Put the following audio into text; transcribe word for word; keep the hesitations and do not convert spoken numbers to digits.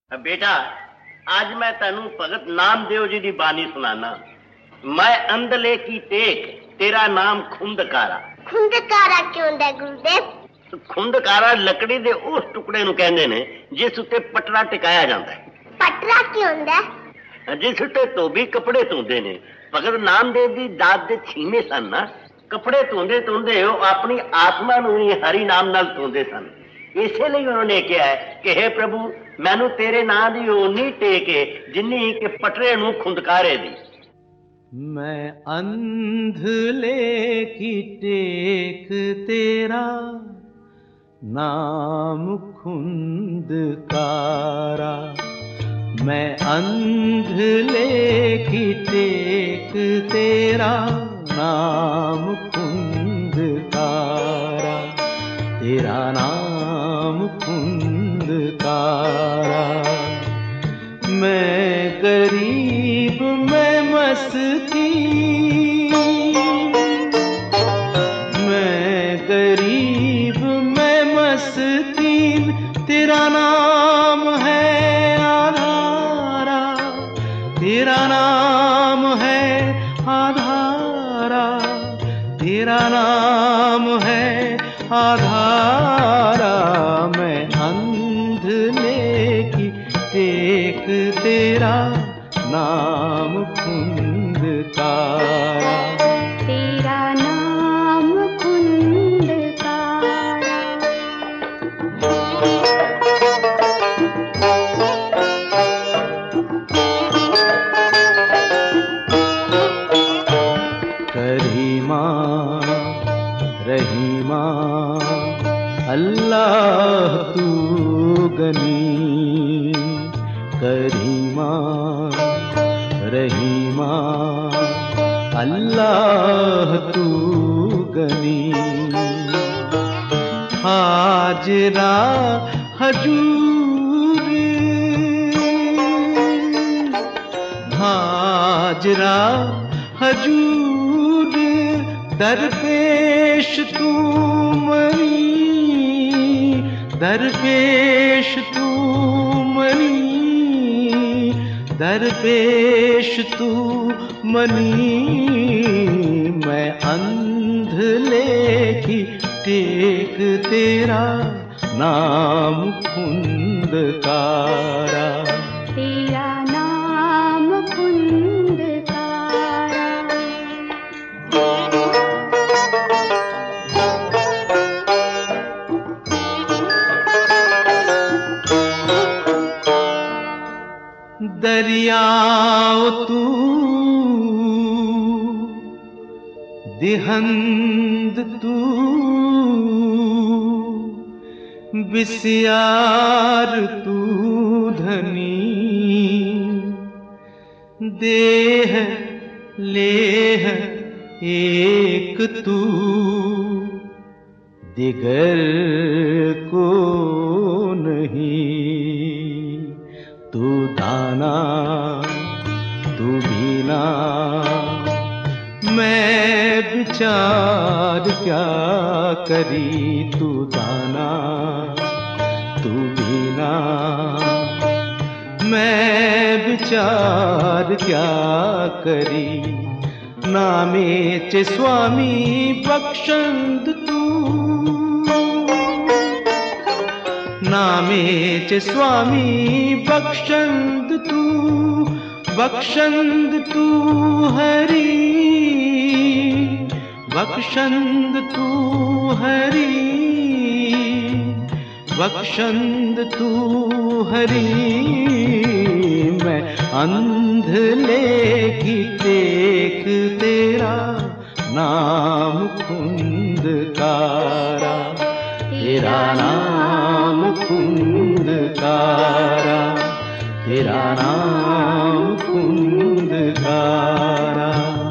बेटा आज मैं तेनू भगत नामदेव जी की बानी सुनाना। मैं अंधले की टेक तेरा नाम खुंदकारा। खुंदकारा क्यों है गुरुदेव? खुंदकारा लकड़ी दे उस टुकड़े नू कहंदे ने जिस उत्ते पटरा टिकाया जाता है। पटरा क्यों है? जिस उत्ते धोबी कपड़े धोंदे ने। भगत नामदेव दी दात दे छीने सन ना, कपड़े धोंदे धोंदे वो अपनी आत्मा नू ही हरि नाम नाल धोंदे सन। इसलिए उन्होंने कहा है कि हे प्रभु मैनू तेरे नाम दी ओनी टेके जिन्नी के पटरे नू खुंदकारे दी। मैं अंधले की टेक तेरा नाम खुंदकारा। मैं अंधले की टेक तेरा नाम खुंदकारा। तेरा नाम खुंदकारा। मैं गरीब मैं मस्कीन, मैं गरीब मैं मस्कीन, तेरा नाम है आधारा। तेरा नाम है आधारा। तेरा नाम है आधारा। मैं अंधले की टेक तेरा नाम खुंदकारा। तेरा नाम खुंदकारा। करीमा रहीमा अल्लाह तू गनी। करीमा रहीमा अल्लाह तू गनी। हाजरा हजूर हाजरा हजूर दरपेश तू मनी। दरपेश तू मनी। दरपेश तू मनी। मैं अंधले की टेक तेरा नाम खुंदकारा। तेरा नाम खुंदकारा। दरियाओ तू दिहंद तू बिस्यार तू धनी। देह लेह एक तू दिगर को नहीं। तू दाना तू बीना मैं विचार क्या करी। तू दाना तू बीना मैं विचार क्या करी। नामे चे स्वामी बख्शंद तू। नामे चे स्वामी बख्शंद तू। बख्शंद तू हरी। बख्शंद तू हरी। बख्शंद तू हरी। मैं अंधले की टेक तेरा नाम खुंदकारा। तेरा नाम खुंदकारा। तेरा नाम खुंदकारा।